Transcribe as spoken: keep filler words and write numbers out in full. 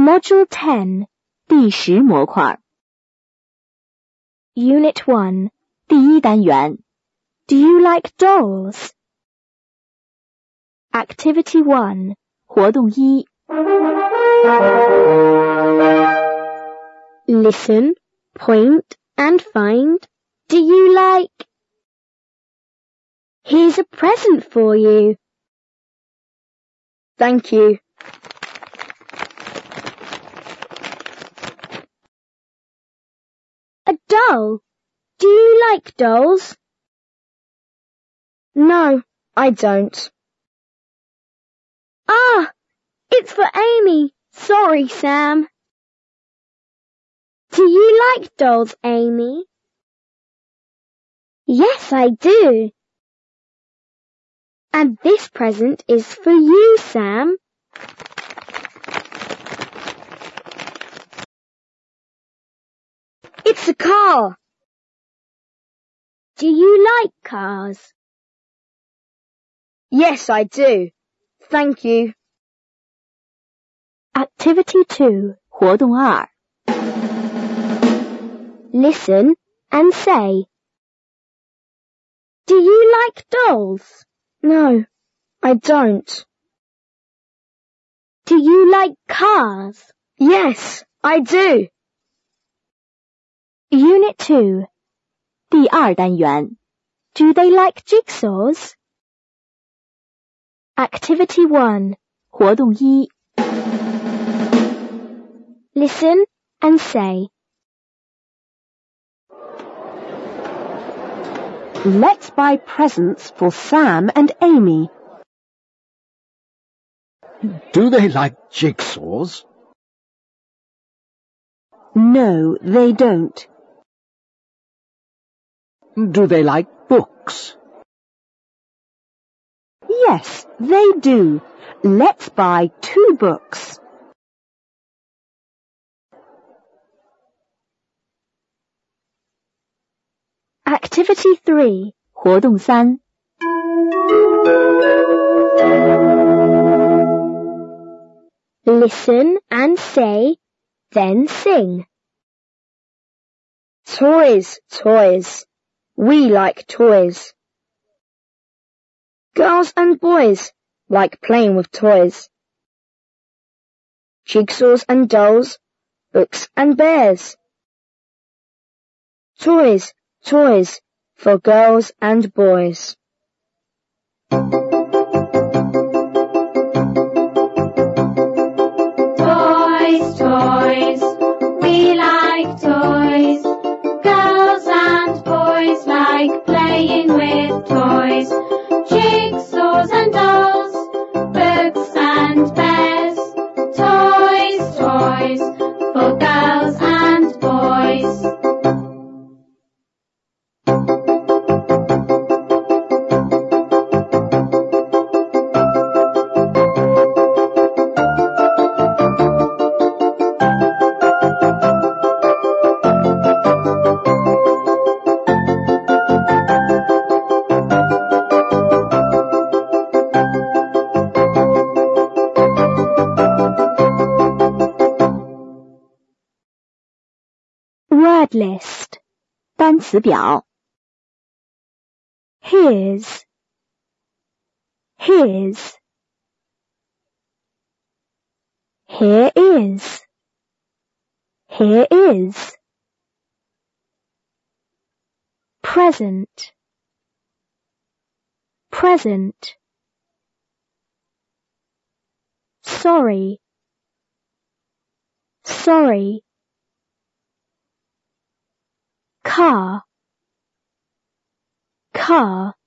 Module ten 第十模块 Unit one 第一单元 Do you like dolls? Activity one 活动一 Listen, point and find. Do you like? Here's a present for you. Thank you. A doll. Do you like dolls? No, I don't. Ah, it's for Amy. Sorry, Sam. Do you like dolls, Amy? Yes, I do. And this present is for you, Sam. It's a car. Do you like cars? Yes, I do. Thank you. Activity two 活动二 Listen and say. Do you like dolls? No, I don't. Do you like cars? Yes, I do. Unit two. 第二单元 Do they like jigsaws? Activity one. 活动一 Listen and say. Let's buy presents for Sam and Amy. Do they like jigsaws? No, they don't. Do they like books? Yes, they do. Let's buy two books. Activity three. 活动三 Listen and say, then sing. Toys, toys. We like toys. Girls and boys like playing with toys. Jigsaws and dolls, books and bears. Toys, toys for girls and boys. Toys, toys, we like toys. Girls and boys like playing with toys. Jigsaws and dolls, books and bears. Toys, toys, for girls and boys. Word list. 单词表 Here's. Here's. Here is. Here is. Present. Present. Sorry. Sorry. Car. Car.